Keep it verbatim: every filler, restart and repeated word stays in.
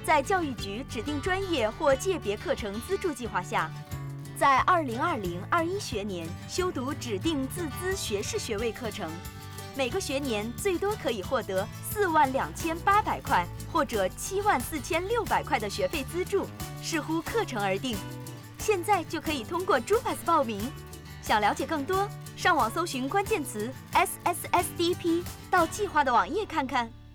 在教育局指定专业或界别课程资助计划下，在二零二零二一学年修读指定自资学士学位课程，每个学年最多可以获得四万两千八百块或者七万四千六百块的学费资助，视乎课程而定。现在就可以通过 JUPAS 报名。想了解更多，上网搜寻关键词 S S S D P， 到计划的网页看看。